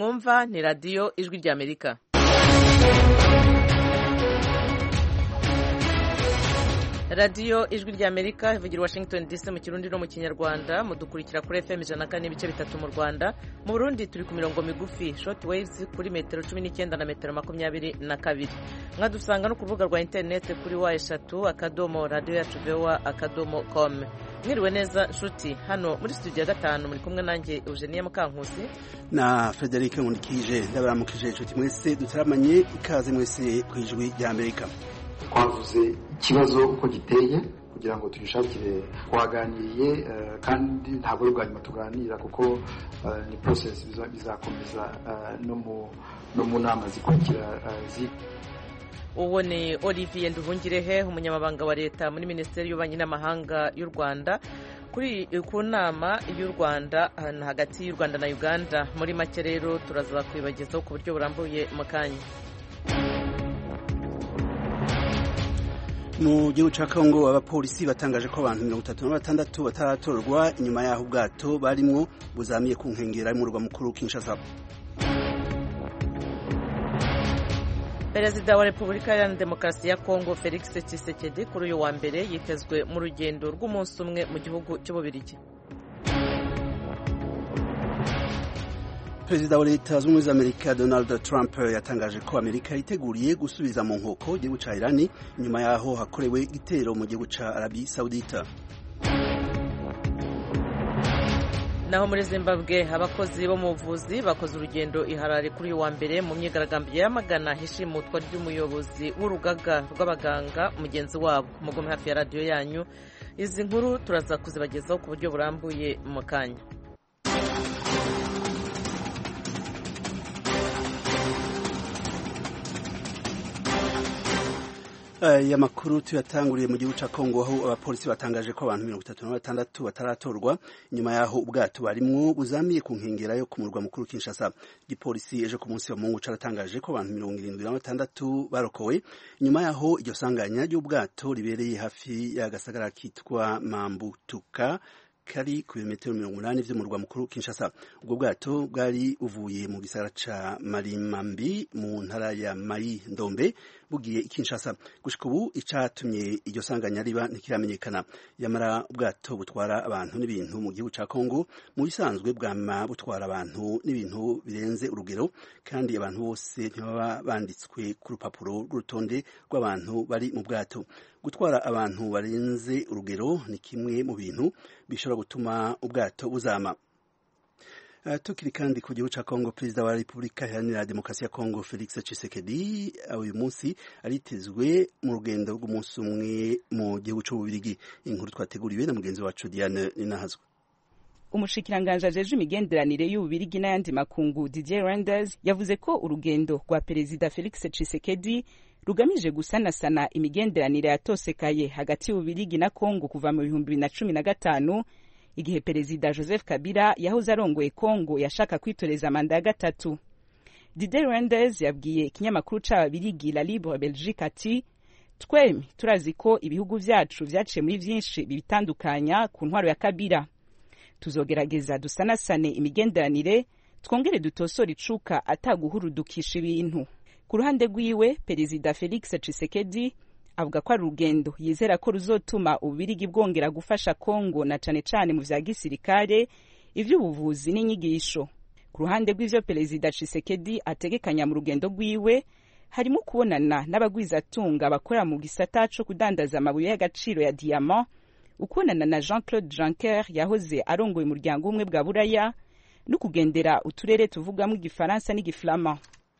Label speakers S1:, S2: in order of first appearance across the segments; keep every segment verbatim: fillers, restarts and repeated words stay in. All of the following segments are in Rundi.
S1: mwumva ni radiyo ijwi ry'Amerika. radiyo ijwi ry'Amerika ivugira Washington D C mu kirundi no mu kinyarwanda. Mudukurikira kuri F M ijana na kane n'ibice bitatu mu Rwanda. Mu Burundi turi ku mirongo migufi short waves kuri metero cumi n'icyenda na metero makumyabiri na kabiri. Mwadusanga no ku rubuga rwa internet kuri wa eshatu akadomo radio yacu voa akadomo com. Mwiriwe neza nshuti, hano muri studio ya gatanu muri kumwe nanjye Eugenie Mukankusi
S2: na Frederic Nkundikije. Ndabaramukije nshuti mwese dutaramanye, ikaze mwese ku ijwi ry'Amerika.
S3: Twavuze ikibazo uko giteye kugira ngo tuyishakire, twaganiriye kandi ntabwo ari ubwanyuma tuganira kuko ni process bizakomeza no mu nama zikurikira.
S1: Uwo ni Olivier Nduhungirehe, umunyamabanga wa leta muri Minisiteri y'Ububanyi n'Amahanga y'u Rwanda, kuri ku nama y'u Rwanda hagati y'u Rwanda na Uganda. Muri make rero turaza kwibagezaho ku buryo burambuye mu kanya.
S2: Mu gihugu ca Kongo abapolisi batangaje ko abantu mirongo itatu na batandatu bataratorwa inyuma y'aho ubwato barimwo buzamiye ku nkengera y'umurwa mukuru Kinshasa.
S1: Perezida wa Repubulika ya Demokarasi ya Kongo Felix Tshisekedi kuri uyu wa mbere yitezwe mu rugendo rw'umunsi umwe mu gihugu cy'Ububiligi.
S2: Perezida wa Leta Zunze Ubumwe za Amerika Donald Trump yatangaje ko Amerika yiteguriye gusubiza mu nkoko igihugu ca Iran nyuma yaho hakorewe igitero mu gihugu ca Arabie Saoudite.
S1: Naho muri Zimbabwe abakozi bo mu buvuzi bakoze urugendo i Harare kuri uyu wa mbere mu myigaragambyo yamagana hishimutwa ry'umuyobozi w'urugaga rw'abaganga mugenzi wabo. Mugume hafi ya radio yanyu, izi nkuru turaza kuzibagezaho ku buryo burambuye mu kanya.
S2: Aya makuru tuyatanguriye mu gihugu ca Kongo aho abapolisi batangaje ko abantu mirongo itatu na batandatu bataratorwa nyuma yaho ubwato barimwo buzamiye ku nkengera yo ku murwa mukuru Kinshasa. Igipolisi ejo ku munsi wa Mungu caratangaje ko abantu mirongo irindwi na batandatu barokowe nyuma yaho iryo sanganya ry'ubwato ribereye hafi ya gasagara kitwa Mambutuka kari ku birometero mirongo umunani vy'umurwa mukuru Kinshasa. Ubwo bwato bwari uvuye mu gisagara ca Marimambi mu ntara ya Mai Ndombe bugiye Kinshasa. Gushika ubu icatumye iryo sanganya riba ntikiramenyekana. Yamara ubwato butwara abantu n'ibintu mu gihugu ca Kongo mu bisanzwe bwama butwara abantu n'ibintu birenze urugero, kandi abantu bose ntibaba banditswe ku rupapuro rw'urutonde rw'abantu bari mu bwato. Gutwara abantu barenze urugero ni kimwe mu bintu bishobora gutuma ubwato buzama. Uh, tukiri kandi ku gihugu ca Kongo, Perezida wa Repubulika Iharanira Demokarasi ya Kongo Felix Tshisekedi uyu munsi aritezwe mu rugendo rw'umunsi umwe mu gihugu c'Ububiligi. Inkuru twateguriwe na mugenzi wacu Diane Ninahazwa.
S4: Umushikiranganje ajeje imigenderanire y'Ububiligi n'ayandi makungu Didier Reynders yavuze ko urugendo rwa Perezida Felix Tshisekedi rugamije gusanasana imigenderanire yatosekaye hagati y'Ububiligi na Kongo kuva mu bihumbi bibiri na cumi na gatanu, igihe Perezida Joseph Kabila yahoze arongoye Kongo yashaka kwitoreza manda ya gatatu. Didier Reynders yabwiye ikinyamakuru c'Ababiligi La Libre Belgique ati twembi turazi ko ibihugu vyacu vyaciye muri vyinshi bibitandukanya ku ntwaro ya Kabila. Tuzogerageza dusanasane imigenderanire, twongere dutosora icuka ataguhurudukisha ibintu. Ku ruhande rwiwe Perezida Felix Tshisekedi avuga ko ari urugendo yizera ko ruzotuma Ububiligi bwongera gufasha Kongo na cane cane mu vya gisirikare, ivy'ubuvuzi n'inyigisho. Ku ruhande rw'ivyo Perezida Tshisekedi ategekanya mu rugendo rwiwe harimo kubonana n'abagwizatunga bakora mu gisata co kudandaza amabuye y'agaciro ya diamant, ukubonana na Jean-Claude Juncker yahoze arongoye umuryango umwe bwa Buraya, no kugendera uturere tuvugamwo igifaransa n'igiflama.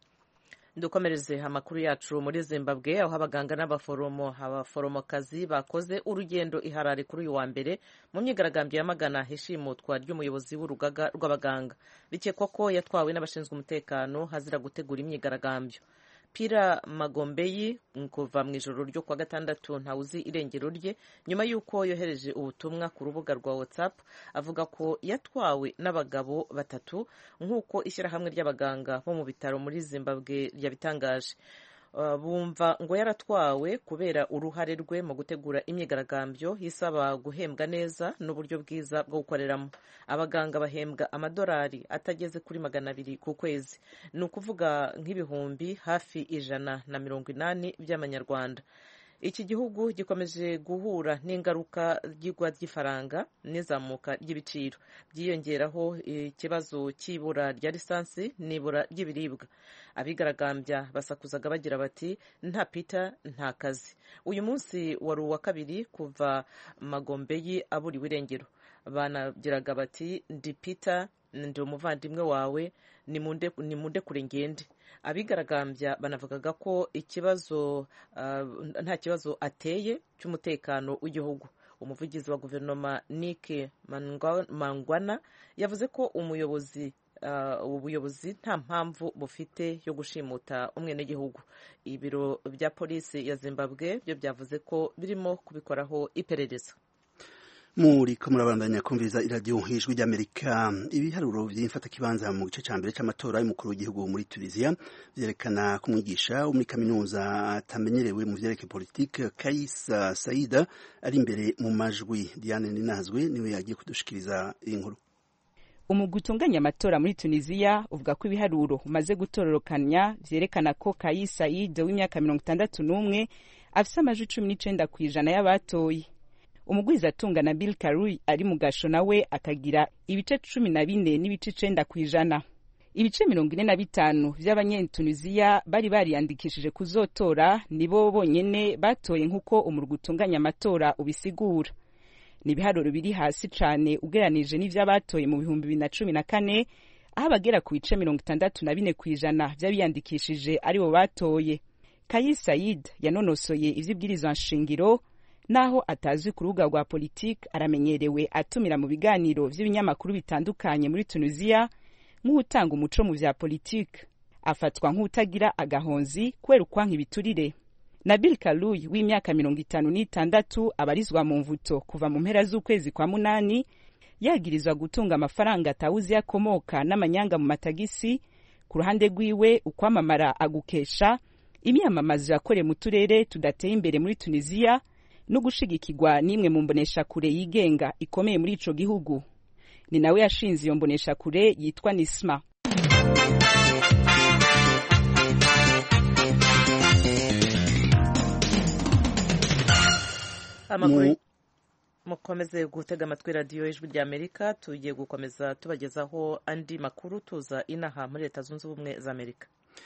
S1: Dukomereze amakuru yacu muri Zimbabwe aho abaganga n'abaforomo abaforomokazi bakoze urugendo i Harare kuri uyu wa mbere mu myigaragambyo yamagana hishimutwa ry'umuyobozi w'urugaga rw'abaganga. Bikekwa ko yatwawe n'abashinzwe umutekano hazira gutegura imyigaragambyo. Pira Magombeyi kuva mu ijoro ryo kwa gatandatu ntawuzi irengero rye nyuma y'uko yohereje ubutumwa ku rubuga rwa WhatsApp avuga ko yatwawe n'abagabo batatu nk'uko ishyirahamwe ry'abaganga bo mu bitaro muri Zimbabwe ryabitangaje. bumva ngo yaratwawe kubera uruhare rwe mu gutegura imyigaragambyo isaba guhembwa neza n'uburyo bwiza bwo gukoreramo. Abaganga bahembwa amadolari atageze kuri magana abiri ku kwezi, ni ukuvuga nk'ibihumbi hafi ijana na mirongo inani by'amanyarwanda. Iki gihugu gikomeje guhura n'ingaruka ry'igwa ry'ifaranga n'izamuka ry'ibiciro, byiyongeraho ikibazo cy'ibura rya lisansi n'ibura ry'ibiribwa. Abigaragambya basakuzaga bagira bati nta Peter nta kazi. Uyu munsi wari uwa kabiri kuva Magombeyi aburiwe irengero. Banagiraga bati ndi Peter, ndi umuvandimwe wawe, nimunde kure ngende. Abigaragambya banavugaga ko ikibazo uh, nta kibazo ateye cy'umutekano w'igihugu. Umuvugizi wa guverinoma Nick Mangwana yavuze ko umuyobozi uh, ubuyobozi nta mpamvu bufite yo gushimuta umwenegihugu. Ibiro bya polisi ya Zimbabwe byo byavuze ko birimo kubikoraho iperereza.
S2: muri ko murabandanya kumviriza iradiyo ijwi ry'Amerika. Ibiharuro by'imfata kibanza mu gice cya mbere cy'amatora y'umukuru w'igihugu muri Tunisia byerekana ko umwigisha wo muri kaminuza atamenyerewe mu vyerekeye politike Kaisa Saida ari imbere mu majwi. Diane Ninazwe niwe yagiye kudushikiriza iyi nkuru.
S4: Umugwi utunganya amatora muri Tunisia uvuga ko ibiharuro umaze gutororokanya vyerekana ko Kais Saied w'imyaka mirongo itandatu n'umwe afise amajwi cumi n'icenda kw'ijana y'abatoye. Umugwiza atunga na Bill Karui ari mu gasho nawe akagira ibice cumi na bine n'ibice icenda kw'ijana. Ibice mirongo ine na bitanu vy'abanyetunisia bari bariyandikishije kuzotora nibo bonyene batoye nk'uko umurwi utunganya amatora ubisigura. Ni ibiharuro biri hasi cane ugeranije n'ivy'abatoye mu bihumbi bibiri na cumi na kane, aho abagera ku bice mirongo itandatu na bine kw'ijana vy'abiyandikishije aribo batoye. Kais Saied yanonosoye ivy'ibwirizwa nshingiro, naho atazwi ku rubuga rwa politiki aramenyerewe atumira mu biganiro vy'ibinyamakuru bitandukanye muri Tunisia nk'utanga umuco mu vya politiki. Afatwa nk'utagira agahonzi kubera ukwanka ibiturire. Nabil Kalouy w'imyaka mirongo itanu n'itandatu abarizwa mu mvuto kuva mu mpera z'ukwezi kwa munani yagirizwa gutunga amafaranga atawuzi yakomoka n'amanyanga mu matagisi. Ku ruhande rwiwe ukwamamara agukesha imyamamazo yakoreye mu turere tudateye imbere muri Tunisia no gushigikirwa n'imwe mu mbonesha kure yigenga ikomeye muri ico gihugu. Ni nawe yashinze iyo mbonesha kure yitwa Nisma.
S1: Amakuru mukomeze gutega amatwi radiyo ijwi ry'Amerika. Tugiye gukomeza tubagezaho andi makuru tuza inaha muri Leta Zunze Ubumwe za Amerika.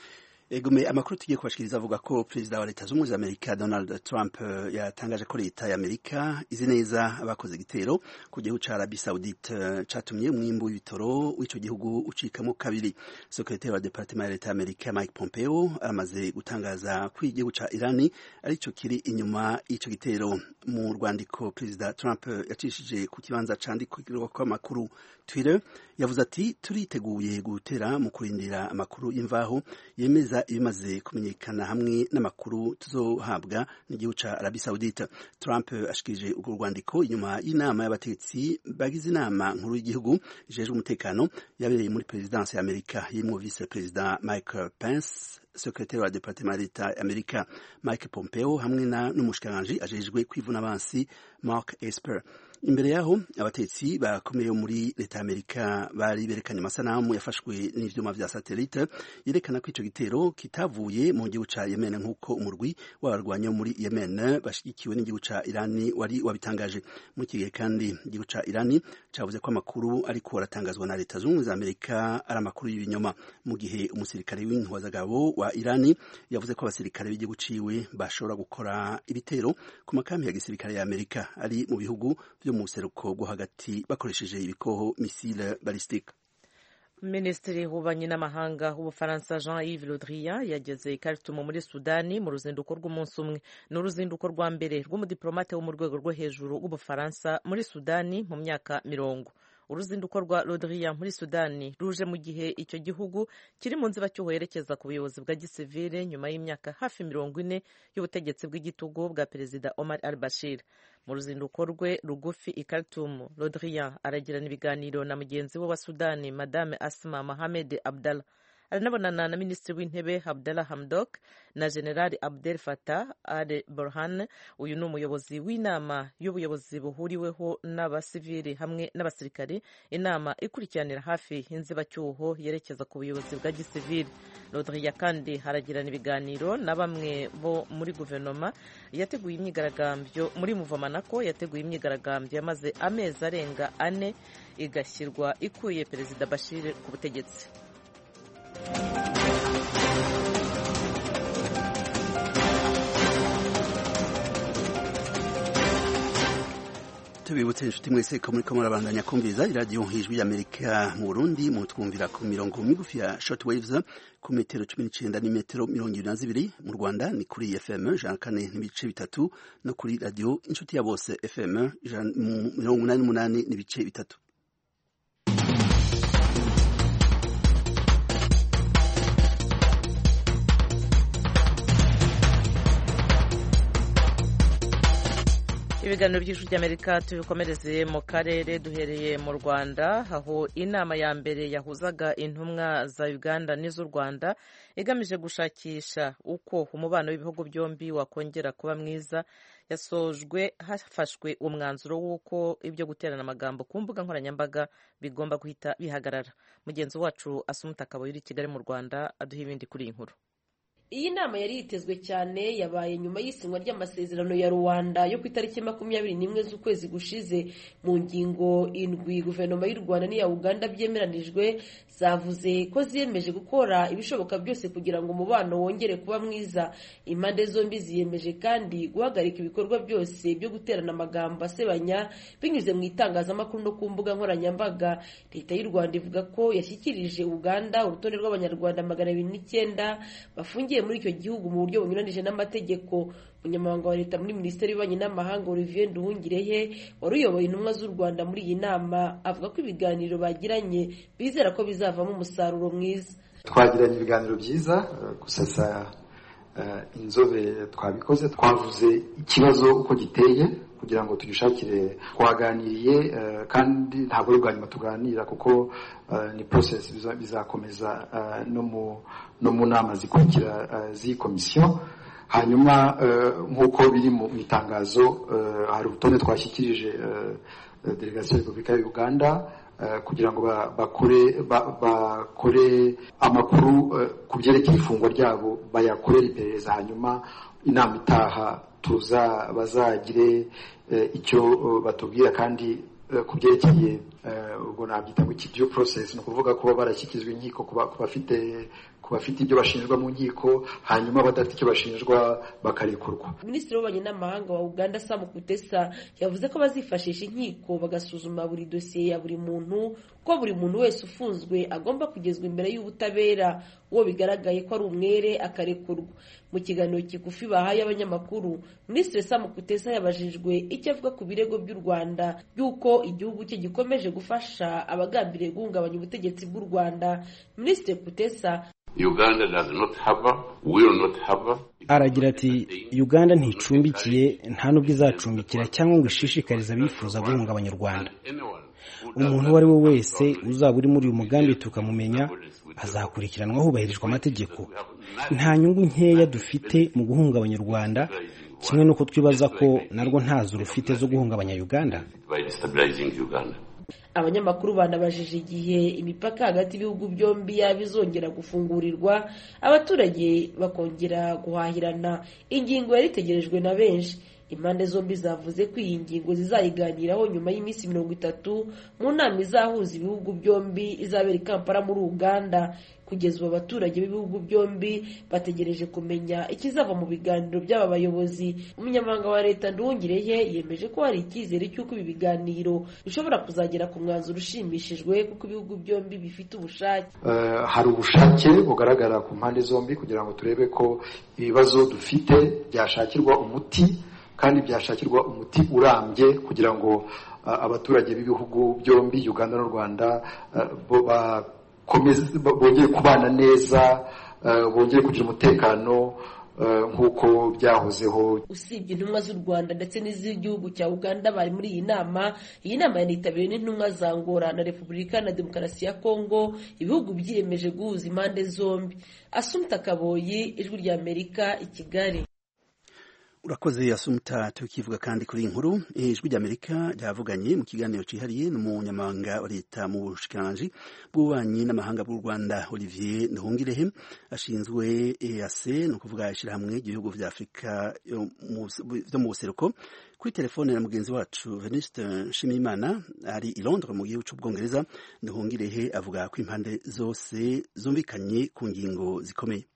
S2: Egume amakuru tugiye kubashikiriza avuga ko Perezida wa Leta Zunze Ubumwe za Amerika Donald Trump uh, yatangaje ko leta ya Amerika izi neza abakoze igitero ku gihugu ca Arabie Saoudite uh, catumye umwimbu w'ibitoro w'ico gihugu ucikamo kabiri. Sekretari wa Departement ya Leta ya Amerika Mike Pompeo aramaze gutangaza ko igihugu ca Irani arico kiri inyuma y'ico gitero. Mu rwandiko Perezida Trump yacishije ku kibanza candikirwa ko amakuru Twitter yavuze ati turiteguye gutera mu kurindira amakuru y'imvaho yemeza ibimaze kumenyekana hamwe n'amakuru tuzohabwa n'igihugu ca Arabie Saoudite. Trump ashikirije urwo rwandiko inyuma y'inama y'abategetsi bagize inama nkuru y'igihugu ijejwe umutekano yabereye muri Presidence ya Amerika yimwo Vice President Mike Pence, Sekretari wa Departement ya Leta ya Amerika Mike Pompeo hamwe na n'umushikiranganje ajejwe kwivuna abansi Mark Esper. Imbere yaho abatetsi bakomeye muri Leta ya Amerika bari berekanye amasanamu yafashwe n'ivyuma vya satellite yerekana ko ico gitero kitavuye mu gihugu ca Yemen nk'uko umurwi w'abarwanyi muri Yemen bashigikiwe n'igihugu ca Irani wari wabitangaje. Mu kigihe kandi igihugu ca Irani cavuze ko amakuru ariko aratangazwa na Leta Zunze Ubumwe za Amerika ari amakuru y'ibinyoma, mu gihe umusirikare w'intwazagabo wa Irani yavuze ko abasirikare b'igihugu ciwe bashobora gukora ibitero ku makambi ya gisirikare ya Amerika ari mu bihugu vyo mu seruko bwo hagati bakoresheje ibikoho missile ballistique.
S1: Minisitiri w'ububanyi n'amahanga w'Ubufaransa Jean-Yves Le Drian yageze i Khartoum muri Sudani mu ruzinduko rw'umunsi umwe. Ni uruzinduko rwa mbere rw'umudiplomate wo mu rwego rwo hejuru w'Ubufaransa muri Sudani mu myaka mirongo. Uruzinduko rwa Le Drian muri Sudani ruje mu gihe icyo gihugu kiri mu nzibacyuho yerekeza ku buyobozi bwa gisivile nyuma y'imyaka hafi mirongo ine y'ubutegetsi bw'igitugu bwa Perezida Omar al-Bashir. Mu ruzinduko rwe rugufi i Khartoum, Le Drian aragirana ibiganiro na mugenzi we wa Sudani Madame Asma Mohamed Abdallah. aranabonana na minisitiri w'intebe Abdalla Hamdok na General Abdel Fattah al-Burhan. Uyu ni umuyobozi w'inama y'ubuyobozi buhuriweho n'abasivili hamwe n'abasirikari, inama ikurikiranira hafi inzibacyuho yerekeza ku buyobozi bwa gisivili. Rodriya kandi haragirana ibiganiro na bamwe bo muri guverinoma yateguye imyigaragambyo muri Muvomanako yateguye imyigaragambyo yamaze amezi arenga ane igashyirwa ikuye Perezida Bashir ku butegetsi.
S2: Tubibutse inshuti mwese ko muriko murabandanya kumviriza iradiyo Ijwi y'Amerika mu Burundi, mutwumvira ku mirongo migufi ya shortwaves ku metero cumi n'icenda n'imetero mirongo ibiri na zibiri. Mu Rwanda ni kuri F M ijana kane n'ibice bitatu no kuri radiyo inshuti ya bose F M mirongo umunani n'umunani n'ibice bitatu.
S1: Ibiganiro by'Ijwi ry'Amerika tubikomereze mu karere, duhereye mu Rwanda aho inama ya mbere yahuzaga intumwa za Uganda n'iz'u Rwanda igamije gushakisha uko umubano w'ibihugu byombi wakongera kuba mwiza yasojwe hafashwe umwanzuro w'uko ibyo guterana amagambo ku mbuga nkoranyambaga bigomba guhita bihagarara. Mugenzi wacu Asumuta Kaboyi uri i Kigali mu Rwanda aduha ibindi kuri iyi nkuru.
S5: Iyi nama yari yitezwe cyane yabaye nyuma y'isinywa ry'amasezerano ya Rwanda yo ku itariki makumyabiri n'imwe z'ukwezi gushize. Mu ngingo indwi guverinoma y'u Rwanda n'iya Uganda byemeranijwe zavuze ko ziyemeje gukora ibishoboka byose kugira ngo umubano wongere kuba mwiza. Impande zombi ziyemeje kandi guhagarika ibikorwa byose byo guterana amagambo asebanya binyuze mu itangazamakuru no ku mbuga nkoranyambaga. Leta y'u Rwanda ivuga ko yashyikirije Uganda urutonde rw'Abanyarwanda magana abiri n'icyenda bafungiye muri icyo gihugu mu buryo bunyuranije n'amategeko. Umunyamabanga wa leta muri Minisiteri y'Ububanyi n'Amahanga Olivier Nduhungirehe wari uyoboye intumwa z'u Rwanda muri iyi nama avuga ko ibiganiro bagiranye bizera ko bizavamo umusaruro mwiza.
S3: Twagiranye ibiganiro byiza, gusasa inzobe twabikoze, twavuze ikibazo uko giteye kugira ngo tugishakire. Twaganiriye kandi ntabwo ari bwa nyuma tuganira kuko ni process bizakomeza no mu no mu nama zikurikira z'iyi komisiyo. Hanyuma nk'uko biri mu itangazo, hari urutonde twashyikirije delegation ya Repubulika ya Uganda kugira ngo bakore bakore amakuru ku byerekeye ifungwa ryabo, bayakorera iperereza, hanyuma inama itaha tuza bazagire icyo batubwira. Kandi ku byerekeye ubwo nabyita ngo iki due process, no kuvuga kuba barashyikirizwa inkiko, kuba bafite kuba bafite ibyo bashinjwa mu nkiko, hanyuma badafite icyo bashinjwa bakarekurwa.
S5: Minisitiri w'Ububanyi n'Amahanga wa Uganda Sam Kutesa yavuze ko bazifashisha inkiko bagasuzuma buri dosiye ya buri muntu, ko buri muntu wese ufunzwe agomba kugezwa imbere y'ubutabera, uwo bigaragaye ko ari umwere akarekurwa. Mu kiganiro kigufi bahaye abanyamakuru, Minisitiri Sam Kutesa yabajijwe icyo avuga ku birego by'u Rwanda by'uko igihugu cye gikomeje gufasha abagambiriye guhungabanya ubutegetsi bw'u Rwanda. Minisitiri Kutesa
S6: Uganda does not have, will not have.
S7: Aragira ati Uganda nticumbikiye, nta nubwo izacumbikira cyangwa ngo ishishikarize abifuza guhungabanya u Rwanda. Umuntu uwo ari we wese uzaba uri muri uyu mugambi tukamumenya azakurikiranwa hubahirijwe amategeko. Nta nyungu nkeya dufite mu guhungabanya u Rwanda, kimwe nuko twibaza ko narwo ntazo rufite zo guhungabanya Uganda.
S5: Abanyamakuru banabajije igihe imipaka hagati y'ibihugu byombi yabizongera gufungurirwa abaturage bakongera guhahirana. Ingingo yari itegerejwe na benshi. Impande zombi zavuze ko iyi ngingo zizayiganiraho nyuma y'iminsi mirongo itatu mu nama izahuza ibihugu byombi izabera i Kampala muri Uganda. Kugeza ubu abaturage b'ibihugu byombi bategereje kumenya ikizava mu biganiro by'aba bayobozi. Umunyamabanga wa leta Nduhungirehe yemeje ko hari icyizere cy'uko ibi biganiro bishobora kuzagera ku mwanzuro ushimishijwe kuko ibihugu byombi bifite ubushake.
S3: Uh, hari ubushake bugaragara ku mpande zombi kugira ngo turebe ko ibibazo dufite byashakirwa umuti, kandi byashakirwa umuti urambye kugira ngo uh, abaturage b'ibihugu byombi Uganda n'u Rwanda uh, bongere kubana neza, bongere kugira umutekano nk'uko byahozeho.
S5: Usibye intumwa z'u Rwanda ndetse n'iz'igihugu cya Uganda bari muri iyi nama, iyi nama yanitabiriwe n'intumwa za Angola na Repubulika na Demokarasi ya Kongo, ibihugu byiyemeje guhuza impande zombi. Asumta Kaboyi, Ijwi rya Amerika, i Kigali.
S2: Urakoze Asumta. Tukivuga kandi kuri inkuru, Ijwi rya Amerika ryavuganye mu kiganiro cihariye n'umunyamabanga wa leta mu bushikiranganji bw'ububanyi n'amahanga bw'u Rwanda, Olivier Nduhungirehe, ashinzwe E A C, no kuvuga ishirahamwe ry'ibihugu vya Afrika vyo mu buseruko. Kuri telefone na mugenzi wacu Venuste Nshimiyimana ari i Londres mu gihugu c'Ubwongereza. Nduhungirehe avuga ko impande zose zumvikanye ku ngingo zikomeye.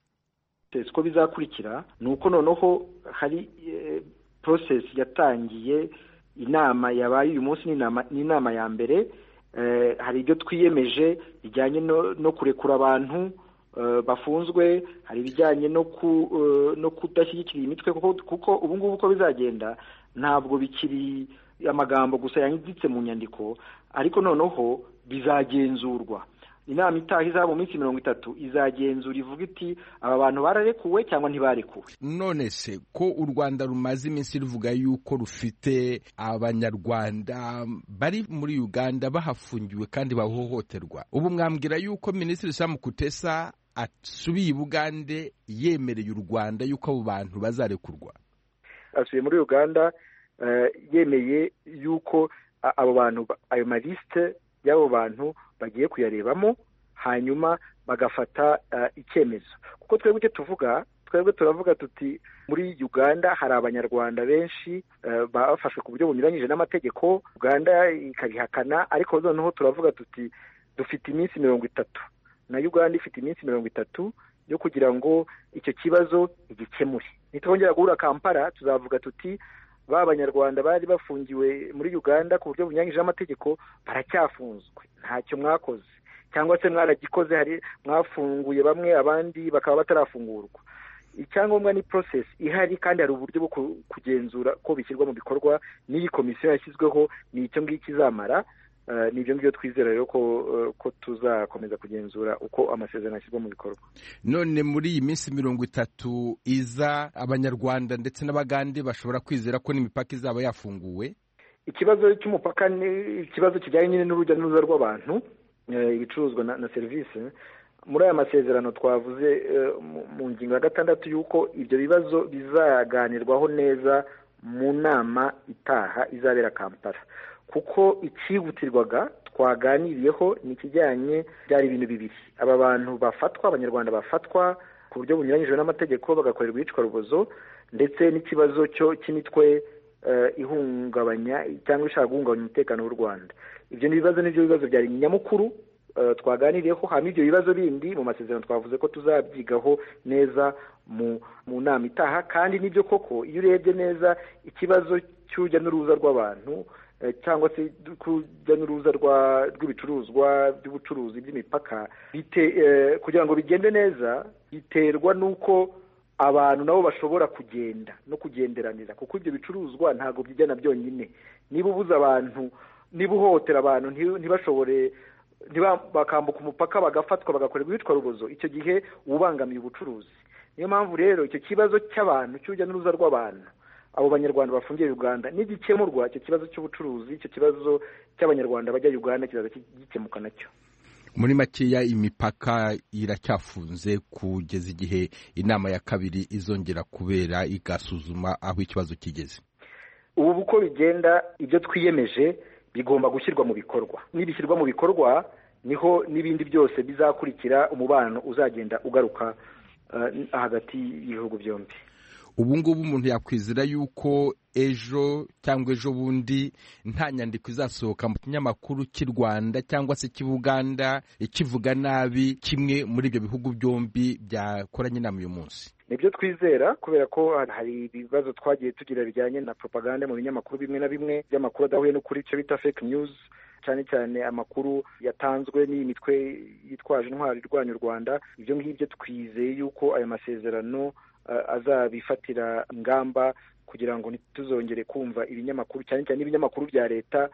S8: Ko bizakurikira nuko noneho hari e, process yatangiye. Inama yabaye uyu munsi n'inama n'inama ya mbere, e, hari ibyo twiyemeje bijyanye no, no kurekura abantu e, bafunzwe, hari bijyanye no ku e, no kudashyigikira imitwe, kuko kuko ubu ngubu uko bizagenda ntabwo bikiri amagambo gusa yanditse mu nyandiko, ariko noneho bizagenzurwa. Inama itaha izaba mu minsi mirongo itatu izagenzura ivuga iti aba bantu bararekuwe cyangwa ntibarekuwe.
S9: None se ko u Rwanda rumaze iminsi ruvuga yuko rufite abanyarwanda bari muri Uganda bahafungiwe kandi bahohoterwa, ubu mwambwira yuko Minisitiri Sam Kutesa asubiye Bugande yemereye u Rwanda yuko abo bantu bazarekurwa?
S8: Asubiye muri Uganda uh, yemeye yuko abo bantu ayo maliste y'abo bantu bagiye kuyarebamo hanyuma bagafata uh, icyemezo. Kuko twebwe icyo tuvuga, twebwe turavuga tuti muri Uganda hari abanyarwanda benshi uh, bafashwe ku buryo bunyuranyije n'amategeko, Uganda ikabihakana, ariko noneho turavuga tuti dufite iminsi mirongo itatu na Uganda ifite iminsi mirongo itatu yo kugira ngo icyo kibazo igikemure. Nitwongera guhura Kampala tuzavuga tuti ba banyarwanda bari bafungiwe muri Uganda ku buryo bunyuranyije n'amategeko baracyafunzwe, ntacyo mwakoze, cyangwa se mwaragikoze, hari mwafunguye bamwe abandi bakaba batarafungurwa. Icyangombwa ni process ihari kandi hari uburyo bwo kugenzura ko bishyirwa mu bikorwa. N'iyi komisiyo yashyizweho ni icyo ngiki izamara. Uh, nibyo ngibyo twizera rero ko uh, ko tuzakomeza kugenzura uko amasezerano ashyirwa mu bikorwa.
S9: None muri iyi minsi mirongo itatu iza abanyarwanda ndetse n'abagande bashobora kwizera ko n'imipaka izaba yafunguwe?
S8: Ikibazo cy'umupaka ni ikibazo kijyanye n'urujya n'uruza rw'abantu, uh, ibicuruzwa na, na serivisi. Muri aya masezerano twavuze uh, mu ngingo ya gatandatu yuko ibyo bibazo bizaganirwaho neza mu nama itaha izabera Kampala, kuko ikihutirwaga twaganiriyeho ni kijyanye byari ibintu bibiri. Aba bantu bafatwa, abanyarwanda bafatwa ku buryo bunyuranyije n'amategeko bagakorerwa iyicwa rubozo, ndetse n'ikibazo cyo cy'imitwe uh, ihungabanya cyangwa ishaka guhungabanya umutekano w'u Rwanda. Ibyo ni ibibazo n'ibyo bibazo byari nyamukuru uh, twaganiriyeho. Hanyuma ibyo bibazo bindi mu masezerano twavuze ko tuzabyigaho neza mu mu nama itaha. Kandi nibyo koko iyo urebye neza ikibazo cy'urujya n'uruza rw'abantu cyangwa se kujya n'uruza rw'ibicuruzwa by'ubucuruzi by'imipaka bite eh, kugira ngo bigende neza biterwa nuko abantu nabo bashobora kugenda no kugenderanira, kuko ibyo bicuruzwa ntago bijyana byonyine. Niba ubuza abantu, niba uhohotera abantu ntibashobore bakambuka umupaka bagafatwa bagakorerwa iyicwa rubozo, icyo gihe ubangamiye ubucuruzi. Niyo mpamvu rero icyo kibazo cy'abantu cy'urujya n'uruza rw'abantu, abo banyarwanda bafungiye Uganda nigikemurwa, icyo kibazo cy'ubucuruzi, icyo kibazo cy'abanyarwanda bajya Uganda kizaza gikemuka nacyo.
S9: Muri makeya imipaka iracyafunze kugeza igihe inama ya kabiri izongera kubera igasuzuma aho ikibazo kigeze.
S8: Ubu uko bigenda ibyo twiyemeje bigomba gushyirwa mu bikorwa. Nibishyirwa mu bikorwa niho n'ibindi byose bizakurikira, umubano uzagenda ugaruka uh, hagati y'ibihugu byombi.
S9: Ubu ngubu umuntu yakwizera yuko ejo cyangwa ejo bundi nta nyandiko izasohoka mu kinyamakuru cy'u Rwanda cyangwa se cy'Uganda ikivuga nabi kimwe muri ibyo bihugu byombi byakoranye inama uyu munsi?
S8: Nibyo twizera, kubera ko hari ibibazo twagiye tugira bijyanye na propaganda mu binyamakuru bimwe na bimwe by'amakuru adahuye n'ukuri, icyo bita fake news, cyane cyane amakuru yatanzwe n'iyi mitwe yitwaje intwari irwanya u Rwanda. Ibyo ngibyo twizeye yuko aya masezerano uh, azabifatira ingamba kugira ngo ntituzongere kumva ibinyamakuru, cyane cyane ibinyamakuru bya leta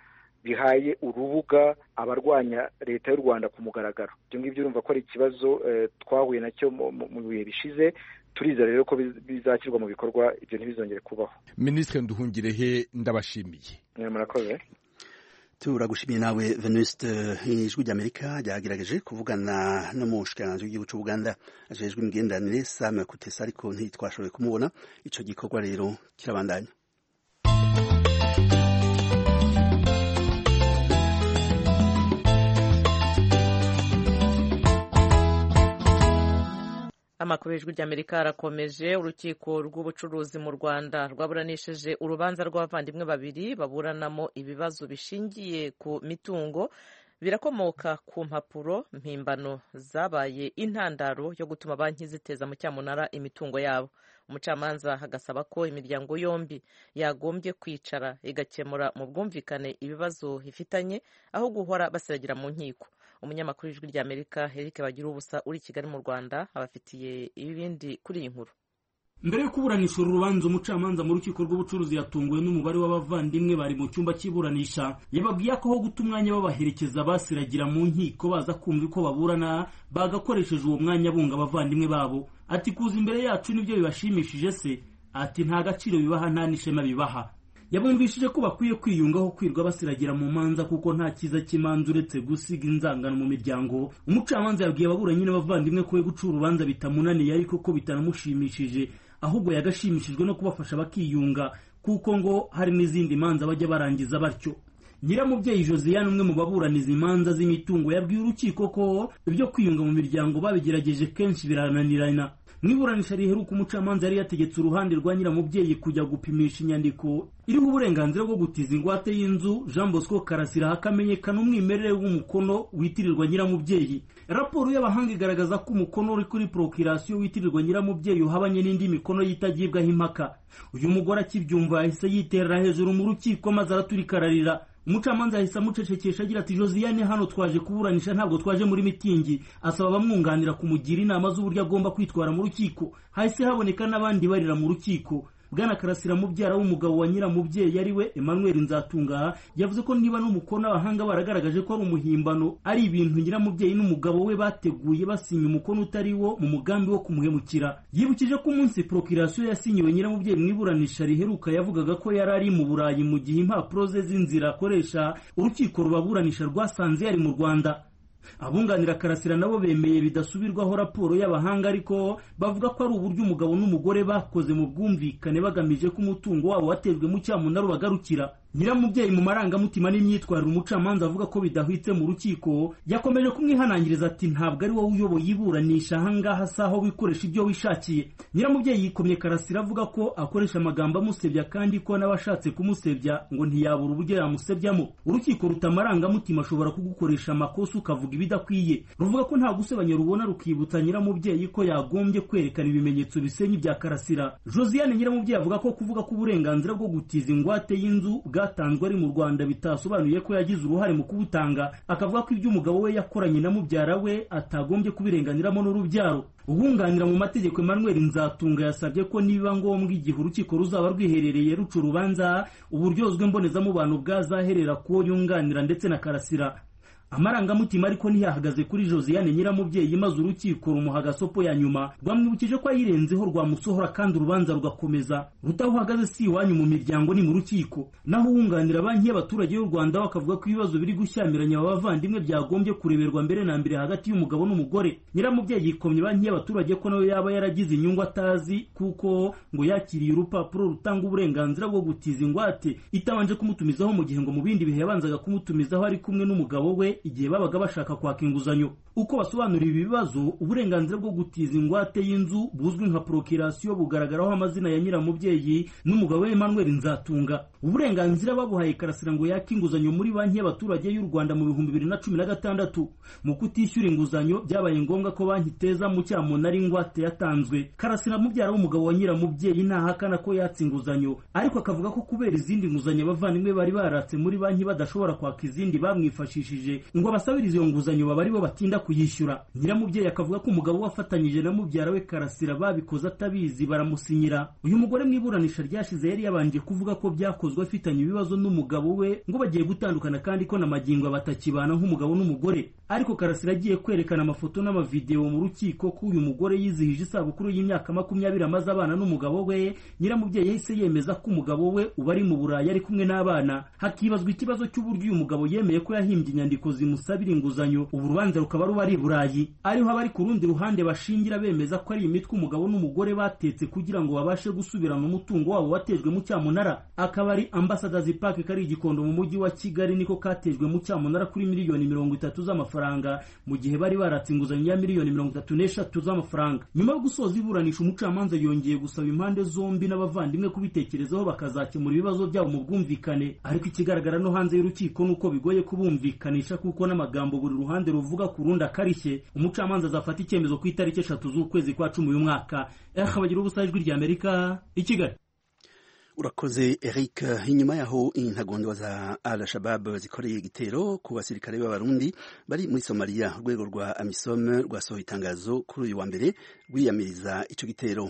S8: bihaye urubuga abarwanya leta y'u Rwanda ku mugaragaro. Ibyo ngibyo urumva ko ari ikibazo twahuye nacyo mu bihe bishize, turizera rero ko bizashyirwa mu bikorwa, ibyo ntibizongere kubaho.
S9: Minisitiri Nduhungirehe, ndabashimiye.
S8: Murakoze.
S2: turagushimiye nawe Venuste. Ijwi ry'Amerika ryagerageje kuvugana n'umushikiranganji w'igihugu cy'u Buganda ajejwe imigenderanire Sam Kutesa, ariko ntitwashoboye kumubona. Ico gikorwa rero kirabandanya.
S1: Amakuru y'Ijwi ry'Amerika arakomeje. Urukiko rw'ubucuruzi mu Rwanda rwaburanishije urubanza rw'abavandimwe babiri baburanamo ibibazo bishingiye ku mitungo birakomoka ku mpapuro mpimbano zabaye intandaro yo gutuma banki ziteza mu cyamunara imitungo yabo. Umucamanza hagasaba ko imiryango yombi yagombye kwicara igakemura mu bwumvikane ibibazo ifitanye aho guhora basiragira mu nkiko. Umunyamakuru w'Ijwi ry'Amerika Eric Bagirubusa uri Kigali mu Rwanda abafitiye ibindi kuri iyi nkuru.
S10: Mbere yo kuburanisha uru rubanza, umucamanza mu rukiko rw'ubucuruzi yatunguwe n'umubare w'abavandimwe bari mu cyumba cy'iburanisha. Yababwiye ko aho guta umwanya babaherekeza basiragira mu nkiko baza kumva uko baburana, bagakoresheje uwo mwanya bunga abavandimwe babo. Ati kuza imbere yacu nibyo bibashimishije se? Ati nta gaciro bibaha, nta n'ishema bibaha. Yabumvishije ko bakwiye kwiyungaho kwirwa basiragira mu manza kuko nta kiza cy'imanza uretse gusiga inzangano mu miryango. Umucamanza yabwiye ababuranyi n'abavandimwe ko gucura urubanza bitamunaniye ariko ko bitanamushimishije, ahubwo yagashimishijwe no kubafasha bakiyunga kuko ngo hari n'izindi manza bajya barangiza batyo. Nyiramubyeyi Josiane, umwe mu baburaniza imanza z'imitungo, yabwiye urukiko ko ibyo kwiyunga mu miryango babigerageje kenshi birananirana. Mwiburanisha riheruka umucamanza yari yategetse uruhande rwa nyiramubyeyi kujya gupimisha inyandiko iriho uburenganzira bwo gutiza ingwate y'inzu Jean Bosco Karasira hakamenyekana umwimerere w'umukono witirirwa nyiramubyeyi. Raporo y'abahanga igaragaza ko umukono uri kuri procuration witirirwa nyiramubyeyi uhabanye n'indi mikono yitagibwaho impaka. Uyu mugore akibyumva yahise yiterera hejuru mu rukiko maze araturikararira. Umucamanza yahise amucecekesha agira ati Josiane, hano twaje kuburanisha ntabwo twaje muri mitingi. Asaba bamwunganira kumugira inama z'uburyo agomba kwitwara mu rukiko. Hahise haboneka n'abandi barira mu rukiko. Bwana Karasira, mubyara w'umugabo wa nyiramubyeyi ari we Emmanuel Nzatunga, yavuze ko niba n'umukono abahanga baragaragaje ko ari umuhimbano, ari ibintu nyiramubyeyi n'umugabo we bateguye basinya umukono utari wo mu mugambi wo kumuhemukira. Yibukije ko umunsi procuration yasinyiwe nyiramubyeyi mwiburanisha riheruka yavugaga ko yari ari mu Burayi mu gihe impapuro ze z'inzira akoresha urukiko rubaburanisha rwasanze yari mu Rwanda. Abunganira Karasira nabo bemeye bidasubirwaho raporo y'abahanga, ariko bavuga ko ari uburyo umugabo n'umugore bakoze mu bwumvikane bagamije ko umutungo wabo watezwe mu cyamunara bagarukira. Nyiramubyeyi mu marangamutima n'imyitwarire umucamanza avuga ko bidahwitse mu rukiko, yakomeje kumwihanangiriza ati ntabwo ari wowe uyoboye iburanisha ahangaha saho wikoresha ibyo wishakiye. Nyiramubyeyi yikomye Karasira avuga ko akoresha amagambo amusebya kandi ko n'abashatse kumusebya ngo ntiyabura uburyo yamusebyamo. Urukiko ruta amarangamutima ashobora kugukoresha amakosa ukavuga ibidakwiye. Ruvuga ko nta gusebanya rubona, rukibutsa nyiramubyeyi ko yagombye kwerekana ibimenyetso bisenye bya Karasira. Josiane nyiramubyeyi avuga ko kuvuga ko uburenganzira bwo gutiza ingwate y'inzu bwatanzwe ari mu Rwanda bitasobanuye ko yagize uruhare mu kubutanga. Akavuga ko ibyo umugabo we yakoranye na mubyara we atagombye kubirenganiramo n'urubyaro. Ubunganira mu mategeko Emmanuel Nzatunga yasabye ko niba ngombwa igihe urukiko ruzaba rwiherereye ruca urubanza, uburyozwe mbonezamubano bwazaherera kuwo yunganira ndetse na Karasira. Amarangamutima ariko ntiyahagaze kuri Josiane nyiramubyeyi, maze urukiko rumuha agasopo ya nyuma. Rwamwibukije ko ayirenzeho rwamusohora kandi urubanza rugakomeza. Rutahuhagaze si iwanyu mu miryango ni mu rukiko. Naho uwunganira banki y'abaturage y'u Rwanda bakavuga ko ibibazo biri gushyamiranya abavandimwe byagombye kureberwa mbere na mbere hagati y'umugabo n'umugore. Nyiramubyeyi yikomye banki y'abaturage ko nawe yaba yaragize inyungu atazi, kuko ngo yakiriye urupapuro rutanga uburenganzira bwo gutiza ingwate itabanje kumutumizaho, mu gihe ngo mu bindi bihe yabanzaga kumutumizaho ari kumwe n'umugabo we igihe babaga bashaka kwaka inguzanyo. Uko basobanura ibi bibazo, uburenganzira bwo gutiza ingwate y'inzu buzwi nka procuration bugaragaraho amazina ya nyiramubyeyi n'umugabo we Emmanuel Nzatunga. Uburenganzira babuhaye Karasira ngo yaka inguzanyo muri banki y'abaturage y'u Rwanda mu bihumbi bibiri na cumi na gatandatu. Mu kutishyura inguzanyo byabaye ngombwa ko banki iteza mu cyamunara ingwate yatanzwe. Karasira mubyara w'umugabo wa nyiramubyeyi ntahakana ko yatse inguzanyo, ariko akavuga ko kubera izindi nguzanyo abavandimwe bari baratse muri banki badashobora kwaka izindi bamwifashishije ngo abasabiriza iyo nguzanyo baba aribo batinda kuyishyura. Nyiramubyeyi akavuga ko umugabo wafatanyije na mubyara we Karasira babikoze atabizi baramusinyira. Uyu mugore mu iburanisha ryashize yari yabanje kuvuga ko byakozwe afitanye ibibazo n'umugabo we ngo bagiye gutandukana kandi ko na magingo batakibana nk'umugabo n'umugore. Ariko Karasira agiye kwerekana amafoto n'amavideo mu rukiko ko uyu mugore yizihije isabukuru y'imyaka makumyabiri amaze abana n'umugabo we, nyiramubyeyi yahise yemeza ko umugabo we uba ari mu Burayi ari kumwe n'abana. Hakibazwa ikibazo cy'uburyo uyu mugabo yemeye ko yahimbye inyandiko zimusabira inguzanyo, ubu rubanza rukaba ruba ari i Burayi. Ariho abari ku rundi ruhande bashingira bemeza ko ari imitwe umugabo n'umugore batetse kugira ngo babashe gusubirana umutungo wabo watejwe mu cyamunara. Akaba ari Ambassadors Park kari igikondo mu mujyi wa Kigali niko katejwe mu cyamunara kuri miliyoni mirongo itatu z'amafaranga mu gihe bari baratse inguzanyo ya miliyoni mirongo itatu n'eshatu z'amafaranga. Nyuma yo gusoza iburanisha umucamanza yongeye gusaba impande zombi n'abavandimwe kubitekerezaho bakazakemura ibibazo byabo mu bwumvikane. Ariko ikigaragara no hanze y'urukiko nuko bigoye kubumvikanisha kuko n'amagambo buri ruhande ruvuga ku rundi akarishye. Umucamanza azafata icyemezo ku itariki eshatu z'ukwezi kwa cumi uyu mwaka. Bagira ubusa ijwi rya Amerika i Kigali.
S2: Urakoze Eric. Inyuma yaho intagondwa za Al-Shabaab zikoreye igitero ku basirikare b'abarundi bari muri Somalia, urwego rwa AMISOM rwasohoye itangazo kuri uyu wa mbere rwiyamiriza ico gitero.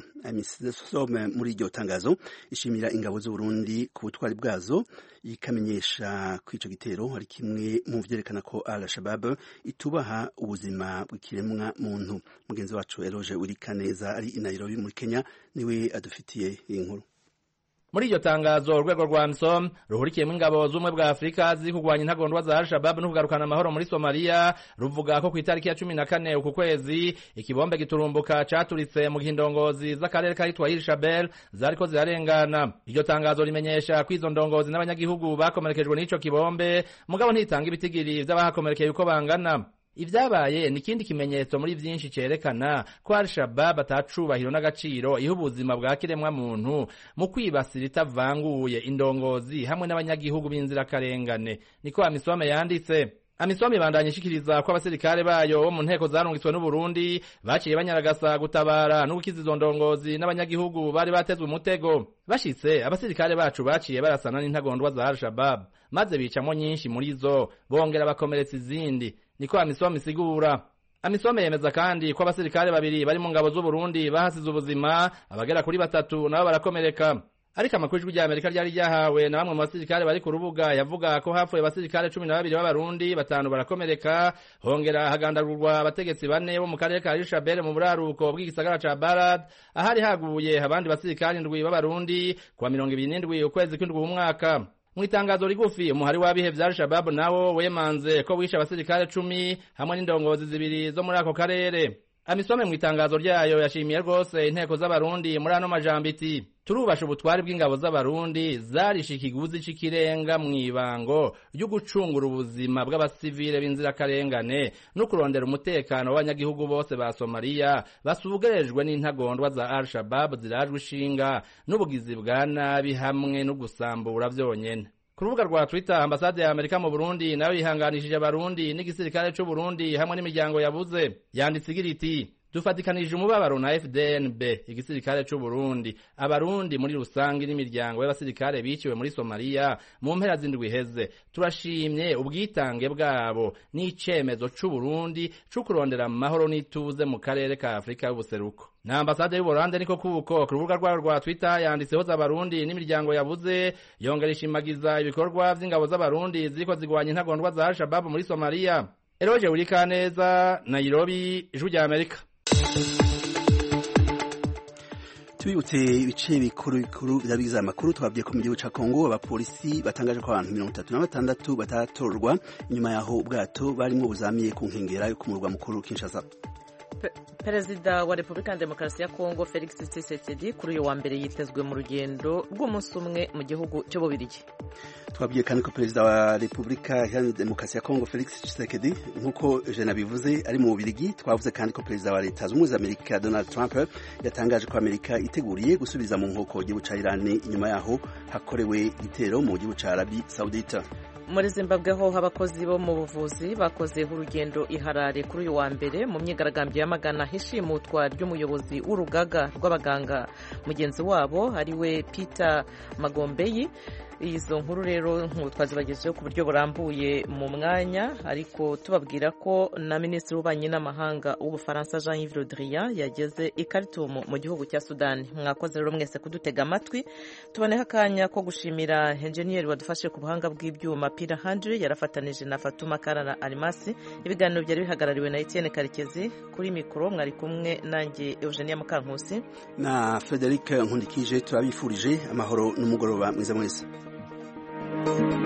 S2: AMISOM muri iryo tangazo ishimira ingabo z'u Burundi ku butwari bwazo, ikamenyesha ko ico gitero ari kimwe mu vyerekana ko Al-Shabaab itubaha ubuzima bw'ikiremwa muntu. Mugenzi wacu Eloge Urikaneza ari i Nairobi muri Kenya niwe adufitiye iyi nkuru.
S11: Muri iryo tangazo urwego rwa AMISOM ruhurikiyemo ingabo z'umwe bwa Afrika ziri kurwanya intagondwa za Al-Shabaab no kugarukana amahoro muri Somalia ruvuga ko ku itariki ya cumi na kane uku kwezi ikibombe giturumbuka caturitse mu gihindongozi z'akarere kahitwa Hirshabelle zariko zirarengana. Iryo tangazo rimenyesha ko izo ndongozi n'abanyagihugu bakomerekejwe n'ico kibombe, mugabo ntitanga ibitigiri vy'abahakomerekeye uko bangana. Ivyabaye ni kindi kimenyetso muri vyinshi cerekana ko Al-Shabaab atacubahiro n'agaciro iha ubuzima bwa kiremwa muntu mu kwibasira itavanguye indongozi hamwe n'abanyagihugu b'inzirakarengane, niko AMISOM yanditse. AMISOM ibandanya ishikiriza ko abasirikare bayo bo mu nteko zarungitswe n'u Burundi baciye banyaragasa gutabara no gukiza izo ndongozi n'abanyagihugu bari batezwe umutego. Bashitse abasirikare bacu baciye barasana n'intagondwa za Al-Shabaab maze bicamo nyinshi muri zo bongera bakomeretsa izindi, niko AMISOM isigura. AMISOM yemeza kandi ko abasirikare babiri bari mu ngabo z'u Burundi bahasize ubuzima, abagera kuri batatu nabo barakomereka. Ariko amakuru y'ijwi rya Amerika ryari ryahawe na bamwe mu basirikare bari ku rubuga yavuga ko hapfuye abasirikare cumi na babiri b'abarundi, batanu barakomereka, hongera hagandagurwa abategetsi bane bo mu karere ka Hirshabelle mu buraruko bw'igisagara ca Balad, ahari haguye abandi basirikare indwi b'abarundi kwa mirongo ibiri n'indwi ukwezi kw'indwi umwaka. Mu itangazo rigufi umuhari w'abihevye Al-Shabaab nawo wemanze ko wishe abasirikare cumi hamwe n'indongozi zibiri zo muri ako karere. AMISOM mu itangazo ryayo yashimiye rwose inteko z'abarundi muri ano majambo iti: turubasha ubutwari bw'ingabo z'abarundi zarisha ikiguzi c'ikirenga mw'ibango ryo gucungura ubuzima bw'abasivile b'inzirakarengane no kurondera umutekano w'abanyagihugu bose ba Somalia basugerejwe n'intagondwa za Al-Shabaab zirajwe ishinga n'ubugizi bwa nabi hamwe no gusambura vyonyene. Ku rubuga rwa Twitter, ambasade ya Amerika mu Burundi nayo yihanganishije abarundi n'igisirikare c'u Burundi hamwe n'imiryango yabuze. Yanditse igira iti: dufatikanije umubabaro na F D N B, igisirikare c'u Burundi, abarundi muri rusangi n'imiryango y'abasirikare biciwe muri Somalia mu mpera z'indwi heze. Turashimye ubwitange bwabo n'icemezo c'u Burundi co kurondera amahoro n'ituze mu karere ka Afrika y'ubuseruko. Na ambasade y'u Burundi niko kuko ku rubuga rwayo rwa Twitter yanditseho z'abarundi n'imiryango yabuze, yongera ishimagiza ibikorwa vy'ingabo z'abarundi ziriko zigwanya intagondwa za Al-Shabaab muri Somalia. Eloge Urikaneza, Nairobi, ijwi rya Amerika.
S2: Tubibutse ibice bikuru bikuru vyabigize amakuru twabwiye ko mu gihugu ca Kongo abapolisi batangaje ko abantu mirongo itatu na batandatu bataratorwa inyuma yaho ubwato barimwo buzamiye ku nkengera yo ku murwa mukuru Kinshasa.
S1: Perezida wa Repubulika ya Demokarasi ya Kongo Felix Tshisekedi kuri uyu wa mbere yitezwe mu rugendo rw'umunsi umwe mu gihugu cy'Ububirigi.
S2: Twabwiye kandi ko Perezida wa Repubulika ya Demokarasi ya Kongo Felix Tshisekedi nkuko je nabivuze ari mu Bubirigi. Twavuze kandi ko Perezida wa Leta Zunze Ubumwe za Amerika Donald Trump yatangaje ko Amerika iteguriye gusubiza mu nkoko igihugu ca Iran inyuma yaho hakorewe igitero mu gihugu ca Arabie Saoudite.
S1: Muri Zimbabwe ho abakozi bo mu buvuzi bakoze urugendo i Harare kuri uyu wa mbere mu myigaragambyo y'amagana hishimutwa ry'umuyobozi w'urugaga rw'abaganga mugenzi wabo ariwe Peter Magombeyi izo nkuru rero nk'ubu twazibagejeho ku buryo burambuye mu mwanya, ariko tubabwira ko na minisitiri w'ububanyi n'amahanga w'ubufaransa Jean Yves Le Drian yageze i Khartoum mu gihugu cya Sudani. Mwakoze rero mwese kudutega amatwi, tuboneho akanya ko gushimira enjeniyeri wadufashe ku buhanga bw'ibyuma Pira Handry, yarafatanije na Fatuma Karara Alimasi. Ibiganiro byari bihagarariwe na Etienne Karekezi, kuri mikoro mwari kumwe nanjye Eugenia Mukankusi
S2: na Frederic Nkundikije. Turabifurije amahoro n'umugoroba mwiza mwese.